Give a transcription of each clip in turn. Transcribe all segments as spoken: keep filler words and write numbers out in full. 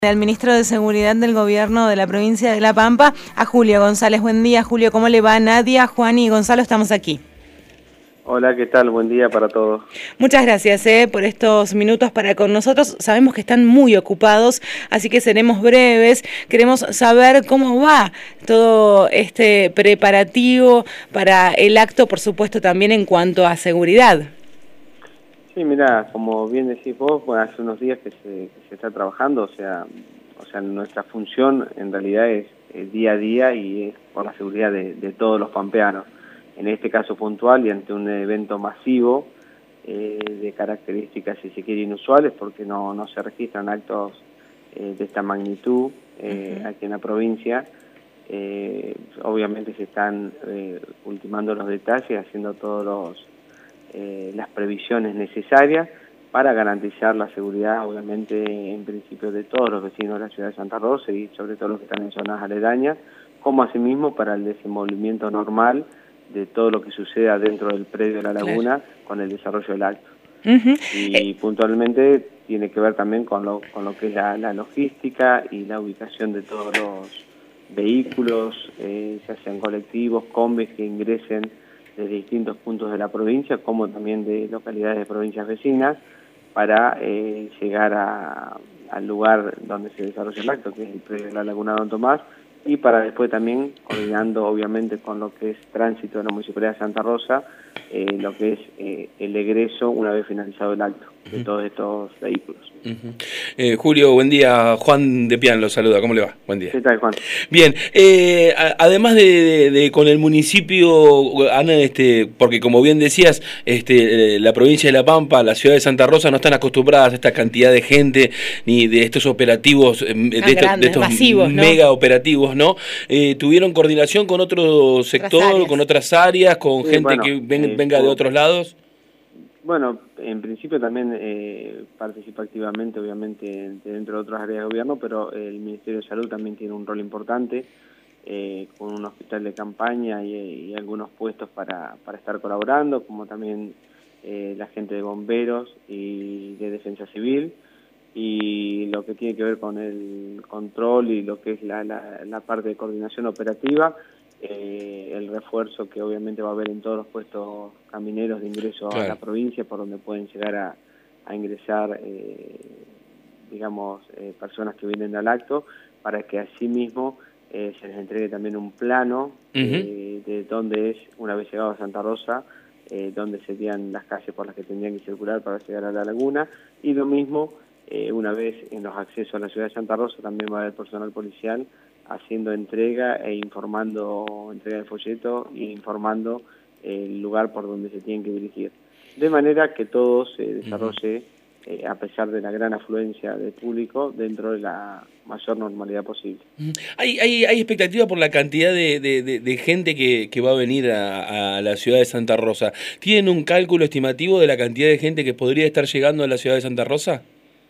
Al ministro de Seguridad del Gobierno de la provincia de La Pampa, a Julio González. Buen día, Julio, ¿cómo le va? Nadia, Juan y Gonzalo, estamos aquí. Hola, ¿qué tal? Buen día para todos. Muchas gracias eh, por estos minutos para con nosotros. Sabemos que están muy ocupados, así que seremos breves. Queremos saber cómo va todo este preparativo para el acto, por supuesto, también en cuanto a seguridad. Sí, mira, como bien decís vos, bueno, hace unos días que se, que se está trabajando, o sea, o sea, nuestra función en realidad es, es día a día y es por la seguridad de, de todos los pampeanos. En este caso puntual y ante un evento masivo eh, de características, si se quiere, inusuales, porque no, no se registran actos eh, de esta magnitud eh, uh-huh. aquí en la provincia. Eh, obviamente se están eh, ultimando los detalles, haciendo todos los Eh, las previsiones necesarias para garantizar la seguridad, obviamente, en principio de todos los vecinos de la ciudad de Santa Rosa y sobre todo los que están en zonas aledañas, como asimismo para el desenvolvimiento normal de todo lo que suceda dentro del predio de la laguna, claro, con el desarrollo del acto. Uh-huh. Y eh. puntualmente tiene que ver también con lo, con lo que es la, la logística y la ubicación de todos los vehículos, eh, ya sean colectivos, combis que ingresen de distintos puntos de la provincia, como también de localidades de provincias vecinas, para eh, llegar a, al lugar donde se desarrolla el acto, que es el predio de la Laguna Don Tomás, y para después también, coordinando obviamente con lo que es tránsito de la Municipalidad de Santa Rosa, eh, lo que es eh, el egreso una vez finalizado el acto de uh-huh. todos estos vehículos. Uh-huh. eh, Julio, buen día. Juan de Pian lo saluda. ¿Cómo le va? Buen día. ¿Qué tal, Juan? Bien. Eh, a, además de, de, de con el municipio, Ana, este, porque como bien decías, este, la provincia de La Pampa, la ciudad de Santa Rosa no están acostumbradas a esta cantidad de gente ni de estos operativos, de, esto, grandes, de estos masivos, mega ¿no? operativos, ¿no? Eh, ¿Tuvieron coordinación con otro sector, otras con otras áreas, con sí, gente bueno, que ven, eh, venga por... de otros lados? Bueno, en principio también eh, participa activamente, obviamente, dentro de otras áreas de gobierno, pero el Ministerio de Salud también tiene un rol importante, eh, con un hospital de campaña y, y algunos puestos para, para estar colaborando, como también eh, la gente de bomberos y de defensa civil, y lo que tiene que ver con el control y lo que es la, la, la parte de coordinación operativa, eh, el refuerzo que obviamente va a haber en todos los puestos camineros de ingreso claro. a la provincia, por donde pueden llegar a, a ingresar, eh, digamos, eh, personas que vienen al acto, para que asimismo eh, se les entregue también un plano uh-huh. eh, de dónde es, una vez llegado a Santa Rosa, eh, dónde serían las calles por las que tendrían que circular para llegar a la laguna, y lo mismo, eh, una vez en los accesos a la ciudad de Santa Rosa, también va a haber personal policial haciendo entrega e informando, entrega de folleto e informando el lugar por donde se tienen que dirigir. De manera que todo se desarrolle, eh, a pesar de la gran afluencia de público, dentro de la mayor normalidad posible. ¿Hay, hay, hay expectativa por la cantidad de, de, de, de gente que, que va a venir a, a la ciudad de Santa Rosa? ¿Tienen un cálculo estimativo de la cantidad de gente que podría estar llegando a la ciudad de Santa Rosa?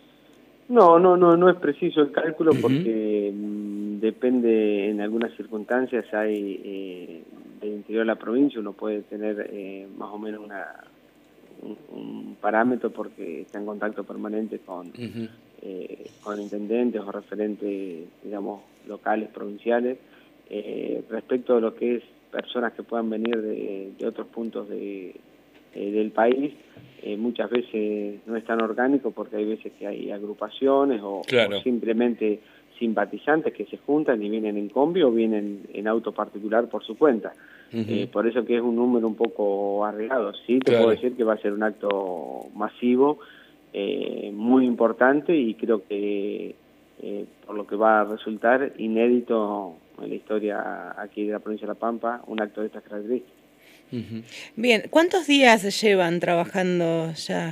No, no, no, no es preciso el cálculo uh-huh. porque mmm, depende, en algunas circunstancias hay eh, del interior de la provincia, uno puede tener eh, más o menos una, un, un parámetro porque está en contacto permanente con, uh-huh. eh, con intendentes o referentes, digamos, locales, provinciales, eh, respecto a lo que es personas que puedan venir de, de otros puntos de, eh, del país. Eh, muchas veces no es tan orgánico porque hay veces que hay agrupaciones o, claro. o simplemente simpatizantes que se juntan y vienen en combi o vienen en auto particular por su cuenta. Uh-huh. Eh, por eso que es un número un poco arriesgado. Sí, te claro. puedo decir que va a ser un acto masivo, eh, muy importante y creo que eh, por lo que va a resultar inédito en la historia aquí de la provincia de La Pampa, un acto de estas características. Uh-huh. Bien, ¿cuántos días llevan trabajando ya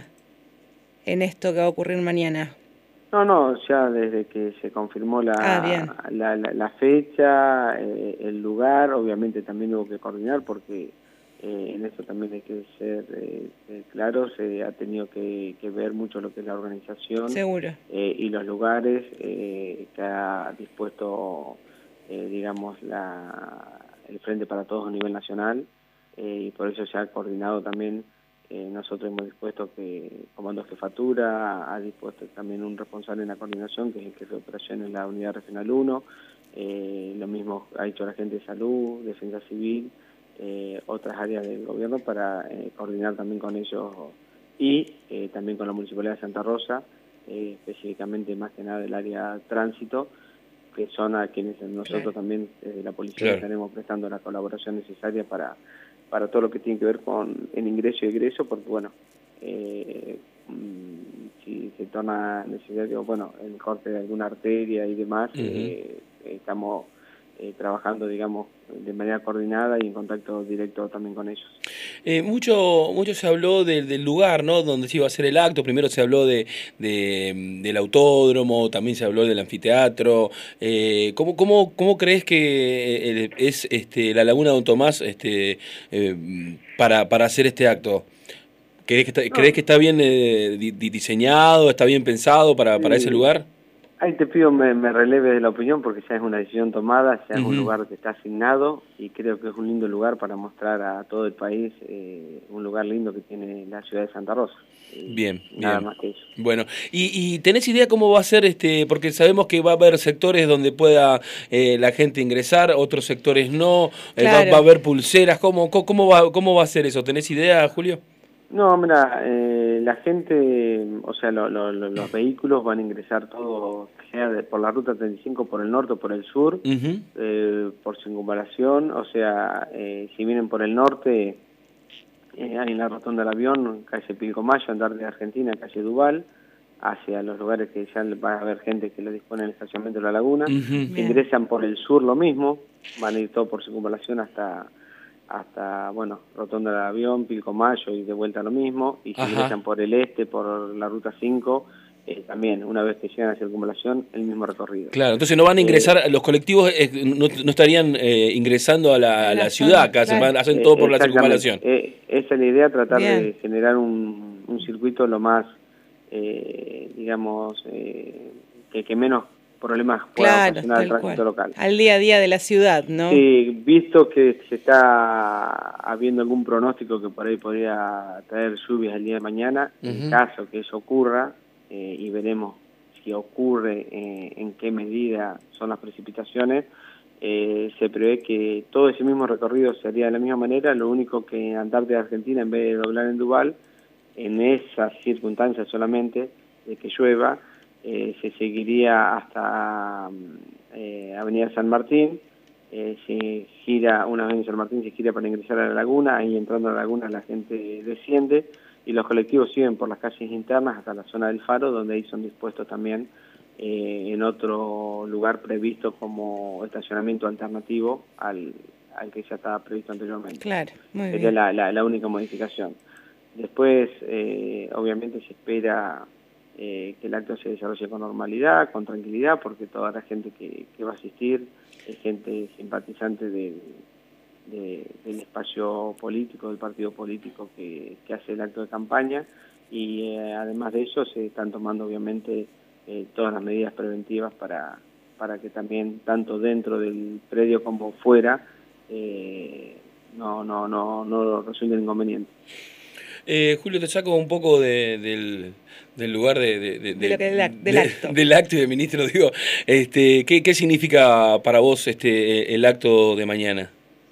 en esto que va a ocurrir mañana? No, no, ya desde que se confirmó la, ah, la, la, la fecha, eh, el lugar, obviamente también hubo que coordinar porque eh, en eso también hay que ser eh, eh, claros, se ha tenido que, que ver mucho lo que es la organización. Seguro. Eh, y los lugares eh, que ha dispuesto, eh, digamos, la, el Frente para Todos a nivel nacional. Eh, y por eso se ha coordinado también Eh, nosotros hemos dispuesto que Comando de Jefatura ha dispuesto también un responsable en la coordinación, que es el jefe de operaciones en la Unidad Regional uno. Eh, lo mismo ha hecho la gente de salud, defensa civil, eh, otras áreas del gobierno para eh, coordinar también con ellos y eh, también con la Municipalidad de Santa Rosa, eh, específicamente más que nada del área tránsito, que son a quienes nosotros claro. también desde la policía claro. estaremos prestando la colaboración necesaria para, para todo lo que tiene que ver con el ingreso y egreso, porque bueno, eh, si se torna necesario, bueno, el corte de alguna arteria y demás, uh-huh. eh, estamos eh, trabajando, digamos, de manera coordinada y en contacto directo también con ellos. Eh, mucho mucho se habló de, del lugar, ¿no?, donde se iba a hacer el acto. Primero se habló de, de del autódromo, también se habló del anfiteatro. Eh, ¿cómo, cómo, ¿Cómo crees que es este, la Laguna Don Tomás este, eh, para, para hacer este acto? ¿Crees que está, no. ¿crees que está bien eh, diseñado, está bien pensado para, sí. para ese lugar? Ahí te pido me, me releve de la opinión, porque ya es una decisión tomada, ya es uh-huh. un lugar que está asignado y creo que es un lindo lugar para mostrar a todo el país, eh, un lugar lindo que tiene la ciudad de Santa Rosa. Bien, nada bien. más que eso. Bueno, y, y ¿tenés idea cómo va a ser este? Porque sabemos que va a haber sectores donde pueda eh, la gente ingresar, otros sectores no, claro. eh, va, va a haber pulseras, ¿cómo, cómo, va, ¿cómo va a ser eso? ¿Tenés idea, Julio? No, mira, eh, la gente, o sea, lo, lo, lo, los vehículos van a ingresar todos, sea de, por la ruta treinta y cinco, por el norte o por el sur, uh-huh. eh, por circunvalación, o sea, eh, si vienen por el norte, eh, hay en la rotonda del avión, calle Pilcomayo, andar de Argentina, calle Duval, hacia los lugares que ya va a haber gente que lo dispone en el estacionamiento de la laguna. Uh-huh. Si ingresan por el sur lo mismo, van a ir todo por circunvalación hasta... hasta, bueno, Rotonda del Avión, Pilcomayo y de vuelta lo mismo, y si Ajá. ingresan por el este, por la ruta cinco, eh, también, una vez que llegan a circunvalación, el mismo recorrido. Claro, entonces no van a ingresar, eh, los colectivos eh, no, no estarían eh, ingresando a la, a la ciudad, acá claro. se van, hacen todo por eh, la circunvalación. Eh, esa es la idea, tratar Bien. de generar un, un circuito lo más, eh, digamos, eh, que, que menos problemas pueda claro, ocasionar el tránsito cual. local. Al día a día de la ciudad, ¿no? Sí, visto que se está habiendo algún pronóstico que por ahí podría traer lluvias el día de mañana, uh-huh. en caso que eso ocurra, eh, y veremos si ocurre, eh, en qué medida son las precipitaciones, eh, se prevé que todo ese mismo recorrido se haría de la misma manera, lo único que andar de Argentina en vez de doblar en Duval, en esas circunstancias solamente, de que llueva, Eh, se seguiría hasta eh, Avenida San Martín, eh, se gira, una vez en San Martín se gira para ingresar a la laguna, ahí entrando a la laguna la gente desciende y los colectivos siguen por las calles internas hasta la zona del Faro, donde ahí son dispuestos también eh, en otro lugar previsto como estacionamiento alternativo al, al que ya estaba previsto anteriormente. Claro, muy Sería bien. La, la, la única modificación. Después, eh, obviamente se espera Eh, que el acto se desarrolle con normalidad, con tranquilidad, porque toda la gente que, que va a asistir es gente simpatizante de, de, del espacio político, del partido político que, que hace el acto de campaña, y eh, además de eso se están tomando obviamente eh, todas las medidas preventivas para, para que también, tanto dentro del predio como fuera, eh, no, no, no, no resulten inconvenientes. Eh, Julio, te saco un poco de, del, del lugar de, de, de, de lo que del, act, del de, acto. Del acto y del ministro, digo. Este, ¿qué, ¿Qué significa para vos este el acto de mañana?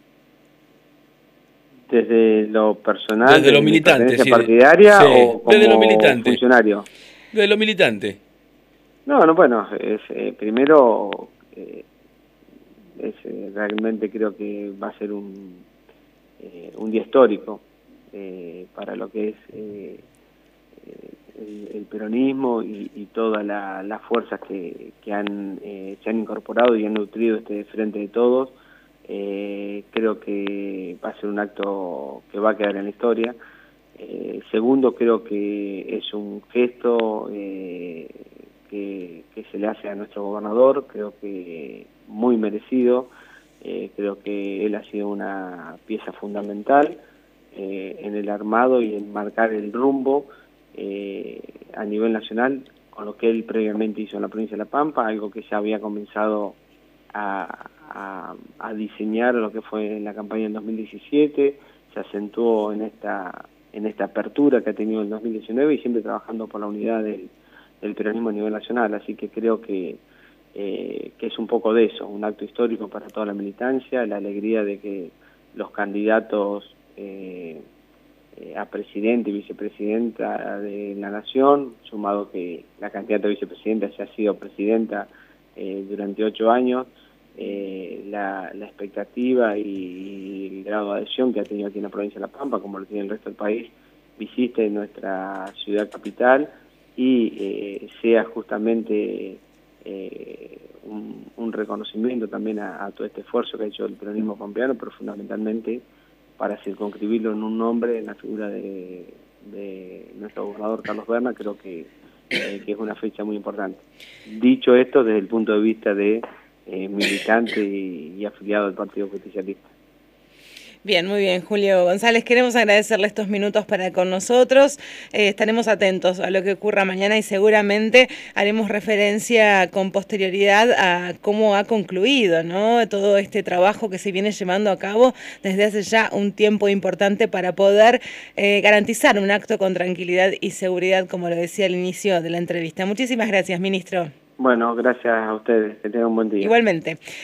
Desde lo personal, desde lo militante, sí, partidaria sí, o como desde lo militante. funcionario. Desde lo militante. No, no, bueno, es, eh, primero, eh, es, eh, realmente creo que va a ser un, eh, un día histórico. Eh, para lo que es eh, el, el peronismo y, y todas la, las fuerzas que, que han, eh, se han incorporado y han nutrido este Frente de Todos, eh, creo que va a ser un acto que va a quedar en la historia. Eh, segundo, creo que es un gesto eh, que, que se le hace a nuestro gobernador, creo que muy merecido, eh, creo que él ha sido una pieza fundamental Eh, en el armado y en marcar el rumbo eh, a nivel nacional, con lo que él previamente hizo en la provincia de La Pampa, algo que ya había comenzado a, a, a diseñar lo que fue en la campaña del dos mil diecisiete, se acentuó en esta en esta apertura que ha tenido el dos mil diecinueve y siempre trabajando por la unidad del, del peronismo a nivel nacional. Así que creo que, eh, que es un poco de eso, un acto histórico para toda la militancia, la alegría de que los candidatos eh, eh, a presidente y vicepresidenta de la Nación, sumado que la candidata a vicepresidenta ya ha sido presidenta eh, durante ocho años, Eh, la, la expectativa y el grado de adhesión que ha tenido aquí en la provincia de La Pampa, como lo tiene el resto del país, visite nuestra ciudad capital y eh, sea justamente eh, un, un reconocimiento también a, a todo este esfuerzo que ha hecho el peronismo pampeano, pero fundamentalmente para circunscribirlo en un nombre, en la figura de, de nuestro gobernador Carlos Berna. Creo que, eh, que es una fecha muy importante. Dicho esto, desde el punto de vista de Eh, militante y, y afiliado al Partido Justicialista. Bien, muy bien, Julio González. Queremos agradecerle estos minutos para con nosotros. Eh, estaremos atentos a lo que ocurra mañana y seguramente haremos referencia con posterioridad a cómo ha concluido, ¿no?, todo este trabajo que se viene llevando a cabo desde hace ya un tiempo importante para poder eh, garantizar un acto con tranquilidad y seguridad, como lo decía al inicio de la entrevista. Muchísimas gracias, ministro. Bueno, gracias a ustedes. Que tengan un buen día. Igualmente.